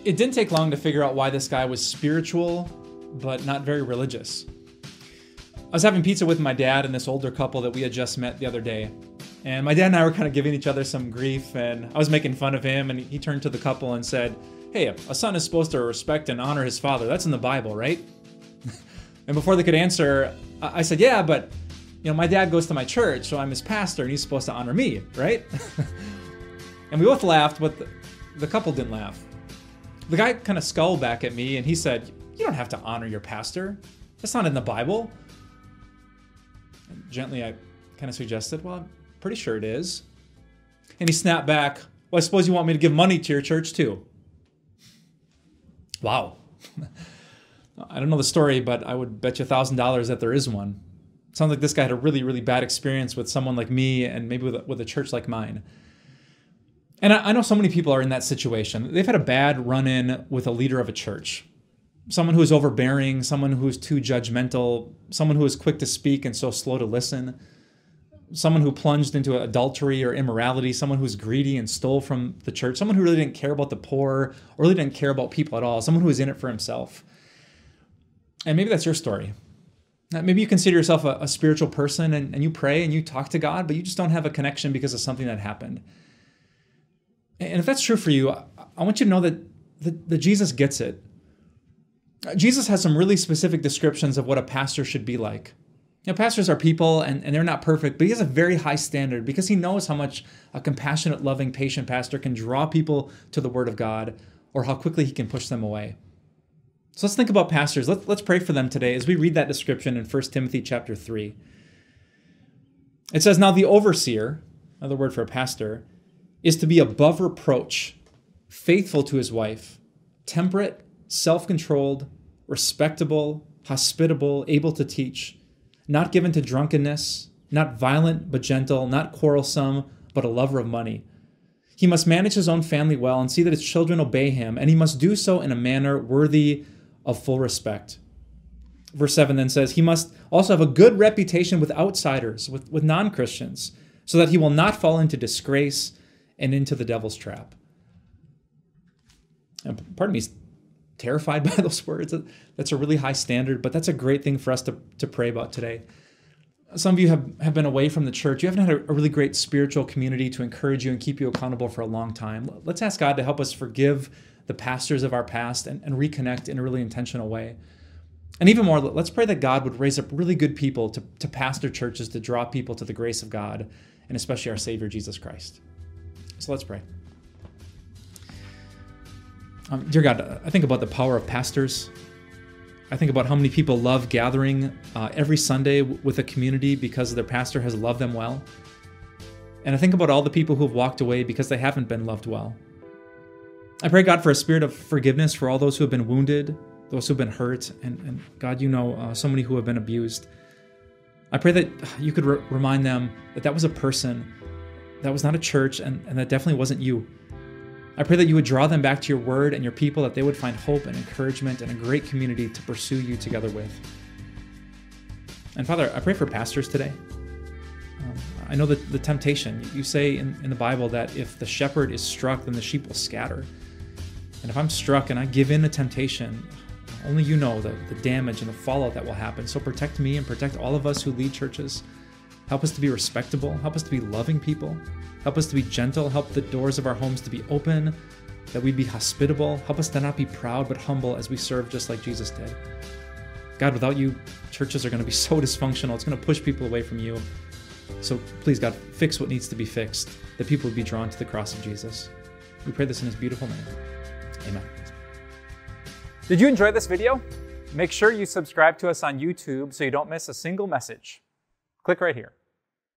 It didn't take long to figure out why this guy was spiritual, but not very religious. I was having pizza with my dad and this older couple that we had just met the other day. And my dad and I were kind of giving each other some grief, and I was making fun of him, and he turned to the couple and said, "Hey, a son is supposed to respect and honor his father. That's in the Bible, right?" And before they could answer, I said, "Yeah, but my dad goes to my church, so I'm his pastor, and he's supposed to honor me, right?" And we both laughed, but the couple didn't laugh. The guy kind of scowled back at me, and he said, "You don't have to honor your pastor. That's not in the Bible." And gently, I kind of suggested, "Well, I'm pretty sure it is." And he snapped back, "Well, I suppose you want me to give money to your church too." Wow. I don't know the story, but I would bet you $1,000 that there is one. It sounds like this guy had a really, really bad experience with someone like me, and maybe with a church like mine. And I know so many people are in that situation. They've had a bad run-in with a leader of a church. Someone who is overbearing, someone who is too judgmental, someone who is quick to speak and so slow to listen, someone who plunged into adultery or immorality, someone who's greedy and stole from the church, someone who really didn't care about the poor or really didn't care about people at all, someone who was in it for himself. And maybe that's your story. Maybe you consider yourself a spiritual person and you pray and you talk to God, but you just don't have a connection because of something that happened. And if that's true for you, I want you to know that Jesus gets it. Jesus has some really specific descriptions of what a pastor should be like. Pastors are people and they're not perfect, but he has a very high standard because he knows how much a compassionate, loving, patient pastor can draw people to the Word of God or how quickly he can push them away. So let's think about pastors. Let's pray for them today as we read that description in 1 Timothy chapter 3. It says, "Now the overseer," another word for a pastor, "is to be above reproach, faithful to his wife, temperate, self-controlled, respectable, hospitable, able to teach, not given to drunkenness, not violent but gentle, not quarrelsome, but a lover of money. He must manage his own family well and see that his children obey him, and he must do so in a manner worthy of full respect." Verse 7 then says, "He must also have a good reputation with outsiders, with non-Christians, so that he will not fall into disgrace and into the devil's trap." And part of me is terrified by those words. That's a really high standard, but that's a great thing for us to pray about today. Some of you have been away from the church. You haven't had a really great spiritual community to encourage you and keep you accountable for a long time. Let's ask God to help us forgive the pastors of our past and reconnect in a really intentional way. And even more, let's pray that God would raise up really good people to pastor churches, to draw people to the grace of God, and especially our Savior, Jesus Christ. So let's pray. Dear God, I think about the power of pastors. I think about how many people love gathering every Sunday with a community because their pastor has loved them well. And I think about all the people who have walked away because they haven't been loved well. I pray, God, for a spirit of forgiveness for all those who have been wounded, those who have been hurt, and God, so many who have been abused. I pray that you could remind them that was a person, that was not a church, and that definitely wasn't you. I pray that you would draw them back to your word and your people, that they would find hope and encouragement and a great community to pursue you together with. And Father, I pray for pastors today. I know that the temptation, you say in the Bible that if the shepherd is struck, then the sheep will scatter. And if I'm struck and I give in to temptation, only you know the damage and the fallout that will happen. So protect me and protect all of us who lead churches. Help us to be respectable. Help us to be loving people. Help us to be gentle. Help the doors of our homes to be open, that we be hospitable. Help us to not be proud but humble as we serve just like Jesus did. God, without you, churches are going to be so dysfunctional. It's going to push people away from you. So please, God, fix what needs to be fixed, that people would be drawn to the cross of Jesus. We pray this in his beautiful name. Amen. Did you enjoy this video? Make sure you subscribe to us on YouTube so you don't miss a single message. Click right here.